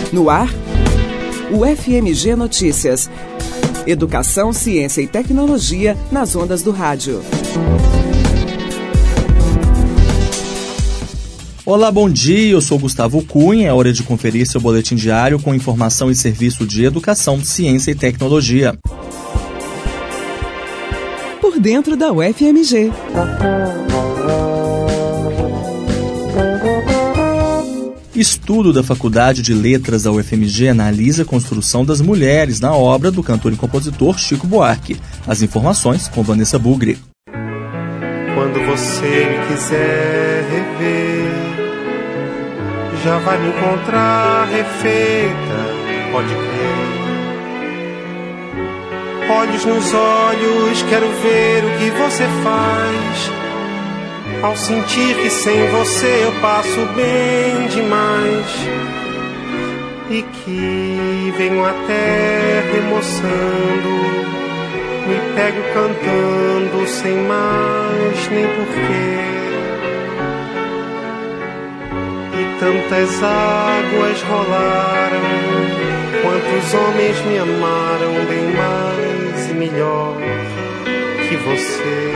No ar, o FMG Notícias. Educação, ciência e tecnologia nas ondas do rádio. Olá, bom dia, eu sou Gustavo Cunha, é hora de conferir seu boletim diário com informação e serviço de educação, ciência e tecnologia. Por dentro da UFMG. Estudo da Faculdade de Letras da UFMG analisa a construção das mulheres na obra do cantor e compositor Chico Buarque. As informações com Vanessa Bugre. Quando você me quiser rever, já vai me encontrar refeita, pode crer. Olhos nos olhos, quero ver o que você faz. Ao sentir que sem você eu passo bem demais, e que venho até remoçando, me pego cantando sem mais nem porquê. E tantas águas rolaram, quantos homens me amaram bem mais e melhor que você.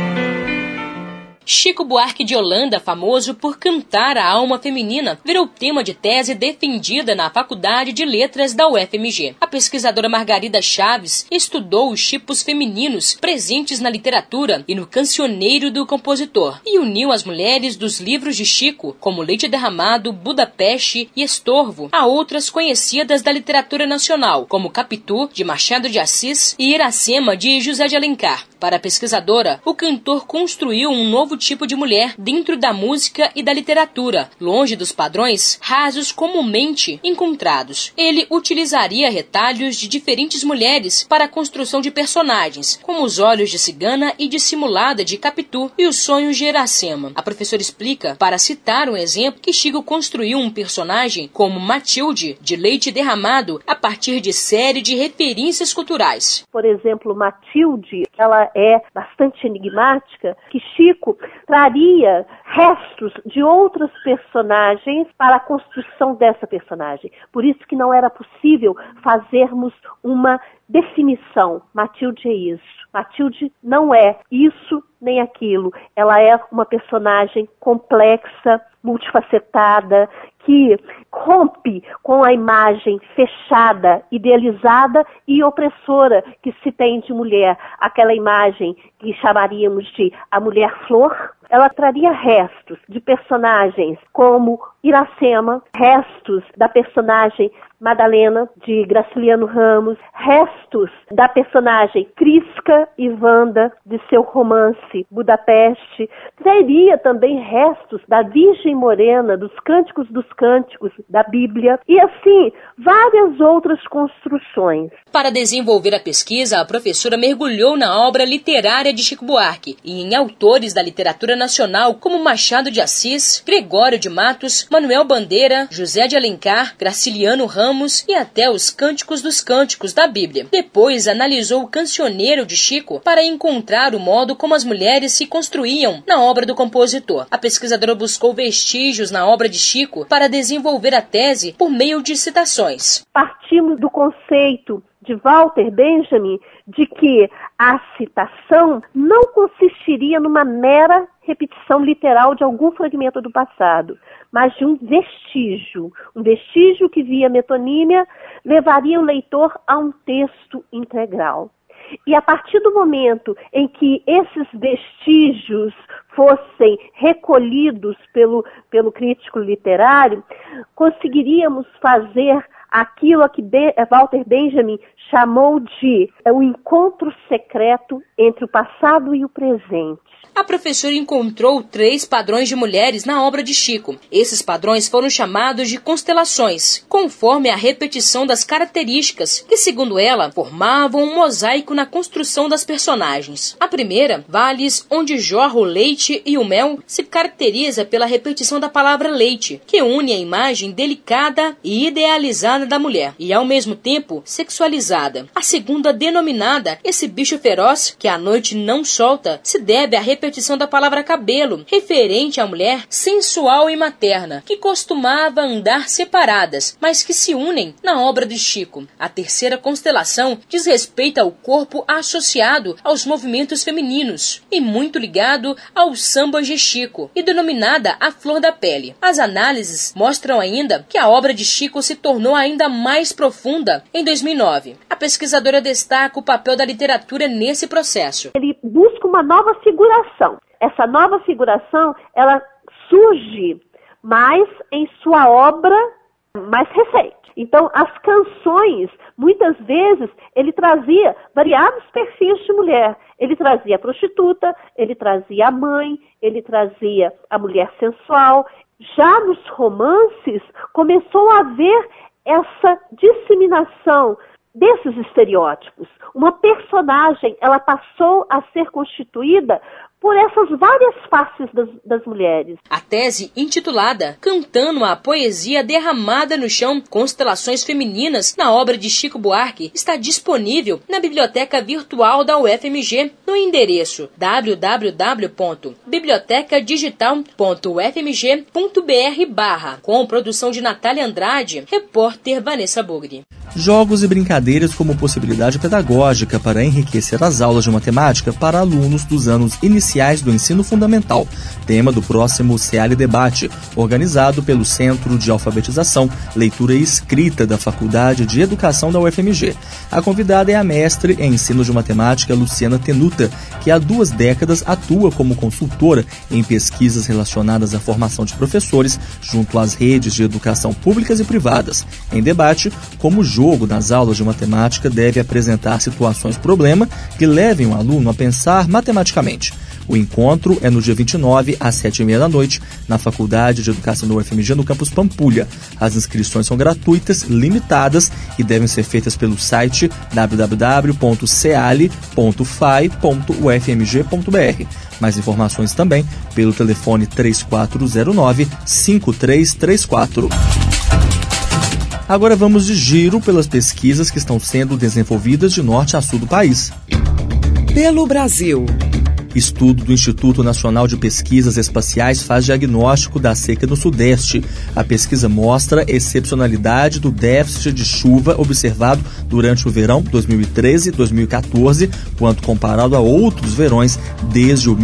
Chico Buarque de Holanda, famoso por cantar a alma feminina, virou tema de tese defendida na Faculdade de Letras da UFMG. A pesquisadora Margarida Chaves estudou os tipos femininos presentes na literatura e no cancioneiro do compositor e uniu as mulheres dos livros de Chico, como Leite Derramado, Budapeste e Estorvo, a outras conhecidas da literatura nacional, como Capitu, de Machado de Assis, e Iracema, de José de Alencar. Para a pesquisadora, o cantor construiu um novo tipo de mulher dentro da música e da literatura, longe dos padrões rasos comumente encontrados. Ele utilizaria retalhos de diferentes mulheres para a construção de personagens, como os olhos de cigana e dissimulada de Capitu e os sonhos de Iracema. A professora explica, para citar um exemplo, que Chico construiu um personagem como Matilde, de Leite Derramado, a partir de série de referências culturais. Por exemplo, Matilde, ela é bastante enigmática, que Chico traria restos de outros personagens para a construção dessa personagem. Por isso que não era possível fazermos uma definição. Matilde é isso. Matilde não é isso nem aquilo. Ela é uma personagem complexa, multifacetada, que rompe com a imagem fechada, idealizada e opressora que se tem de mulher. Aquela imagem que chamaríamos de a mulher flor. Ela traria restos de personagens como Iracema, restos da personagem Madalena, de Graciliano Ramos, restos da personagem Crisca e Wanda, de seu romance Budapeste. Teria também restos da Virgem Morena, dos Cânticos da Bíblia, e assim, várias outras construções. Para desenvolver a pesquisa, a professora mergulhou na obra literária de Chico Buarque e em autores da literatura nacional como Machado de Assis, Gregório de Matos, Manuel Bandeira, José de Alencar, Graciliano Ramos e até os Cânticos da Bíblia. Depois analisou o cancioneiro de Chico para encontrar o modo como as mulheres se construíam na obra do compositor. A pesquisadora buscou vestígios na obra de Chico para desenvolver a tese por meio de citações. Partimos do conceito de Walter Benjamin de que a citação não consistiria numa mera repetição literal de algum fragmento do passado, mas de um vestígio que via metonímia levaria o leitor a um texto integral. E a partir do momento em que esses vestígios fossem recolhidos pelo crítico literário, conseguiríamos fazer aquilo a que Walter Benjamin chamou de o encontro secreto entre o passado e o presente. A professora encontrou 3 padrões de mulheres na obra de Chico. Esses padrões foram chamados de constelações, conforme a repetição das características que, segundo ela, formavam um mosaico na construção das personagens. A primeira, vales onde jorra o leite e o mel, se caracteriza pela repetição da palavra leite, que une a imagem delicada e idealizada da mulher, e ao mesmo tempo sexualizada. considerada. A segunda, denominada Esse Bicho Feroz, que à noite não solta, se deve à repetição da palavra cabelo, referente à mulher sensual e materna, que costumava andar separadas, mas que se unem na obra de Chico. A terceira constelação diz respeito ao corpo associado aos movimentos femininos e muito ligado ao samba de Chico, e denominada A Flor da Pele. As análises mostram ainda que a obra de Chico se tornou ainda mais profunda em 2009. A pesquisadora destaca o papel da literatura nesse processo. Ele busca uma nova figuração. Essa nova figuração, ela surge mais em sua obra mais recente. Então, as canções, muitas vezes, ele trazia variados perfis de mulher. Ele trazia a prostituta, ele trazia a mãe, ele trazia a mulher sensual. Já nos romances, começou a haver essa disseminação desses estereótipos. Uma personagem, ela passou a ser constituída por essas várias faces das mulheres. A tese intitulada Cantando a Poesia Derramada no Chão, Constelações Femininas na obra de Chico Buarque está disponível na Biblioteca Virtual da UFMG no endereço www.bibliotecadigital.ufmg.br/, com produção de Natália Andrade, repórter Vanessa Bugri. Jogos e brincadeiras como possibilidade pedagógica para enriquecer as aulas de matemática para alunos dos anos iniciais do ensino fundamental, tema do próximo CEALI Debate, organizado pelo Centro de Alfabetização, Leitura e Escrita da Faculdade de Educação da UFMG. A convidada é a mestre em ensino de matemática Luciana Tenuta, que há 2 décadas atua como consultora em pesquisas relacionadas à formação de professores junto às redes de educação públicas e privadas. Em debate, como o jogo nas aulas de matemática deve apresentar situações-problema que levem o aluno a pensar matematicamente. O encontro é no dia 29, às 7h30 na Faculdade de Educação da UFMG, no campus Pampulha. As inscrições são gratuitas, limitadas e devem ser feitas pelo site www.ceali.fai.ufmg.br. Mais informações também pelo telefone 3409-5334. Agora vamos de giro pelas pesquisas que estão sendo desenvolvidas de norte a sul do país. Pelo Brasil. Estudo do Instituto Nacional de Pesquisas Espaciais faz diagnóstico da seca no Sudeste. A pesquisa mostra a excepcionalidade do déficit de chuva observado durante o verão 2013-2014, quando comparado a outros verões desde o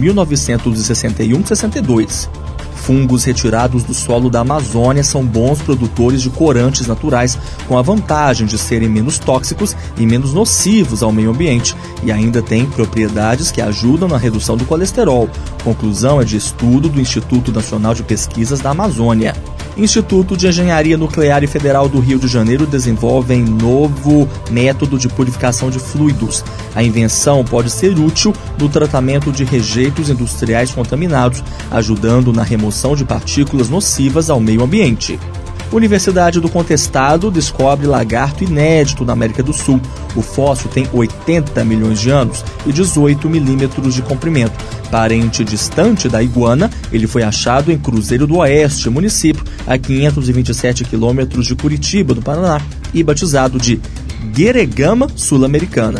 1961-62. Fungos retirados do solo da Amazônia são bons produtores de corantes naturais, com a vantagem de serem menos tóxicos e menos nocivos ao meio ambiente, e ainda têm propriedades que ajudam na redução do colesterol. Conclusão é de estudo do Instituto Nacional de Pesquisas da Amazônia. Instituto de Engenharia Nuclear e Federal do Rio de Janeiro desenvolvem novo método de purificação de fluidos. A invenção pode ser útil no tratamento de rejeitos industriais contaminados, ajudando na remoção de partículas nocivas ao meio ambiente. Universidade do Contestado descobre lagarto inédito na América do Sul. O fóssil tem 80 milhões de anos e 18 milímetros de comprimento. Parente distante da iguana, ele foi achado em Cruzeiro do Oeste, município a 527 quilômetros de Curitiba, do Paraná, e batizado de Gueregama sul-americana.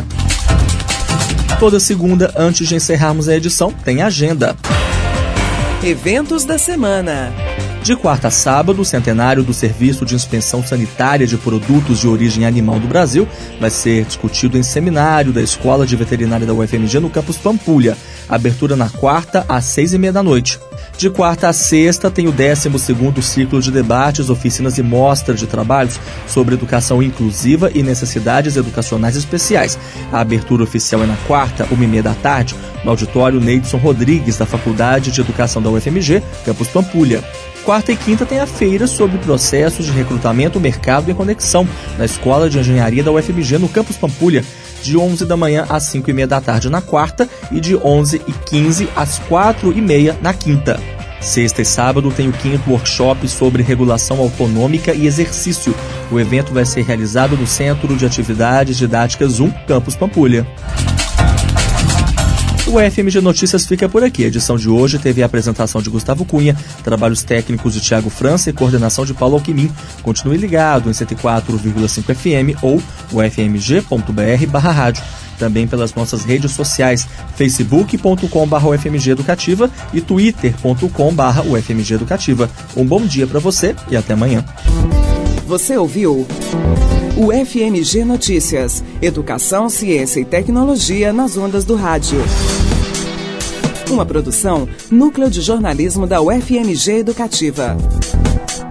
Toda segunda, antes de encerrarmos a edição, tem agenda. Eventos da semana. De quarta a sábado, o centenário do Serviço de Inspeção Sanitária de Produtos de Origem Animal do Brasil vai ser discutido em seminário da Escola de Veterinária da UFMG no campus Pampulha. Abertura na quarta, às 6h30. De quarta a sexta, tem o 12º ciclo de debates, oficinas e mostras de trabalhos sobre educação inclusiva e necessidades educacionais especiais. A abertura oficial é na quarta, 1h30, no auditório Neidson Rodrigues, da Faculdade de Educação da UFMG, campus Pampulha. Quarta e quinta tem a feira sobre processos de recrutamento, mercado e conexão na Escola de Engenharia da UFMG no campus Pampulha, de 11 da manhã às 5h30 na quarta e de 11h15 às 4h30 na quinta. Sexta e sábado tem o 5º workshop sobre regulação autonômica e exercício. O evento vai ser realizado no Centro de Atividades Didáticas 1, campus Pampulha. O FMG Notícias fica por aqui. A edição de hoje teve a apresentação de Gustavo Cunha, trabalhos técnicos de Thiago França e coordenação de Paulo Alquimim. Continue ligado em 104,5 FM ou ufmg.br/rádio. Também pelas nossas redes sociais, facebook.com/UFMG Educativa e twitter.com/UFMG Educativa. Um bom dia para você e até amanhã. Você ouviu o FMG Notícias, educação, ciência e tecnologia nas ondas do rádio. Uma produção, Núcleo de Jornalismo da UFMG Educativa.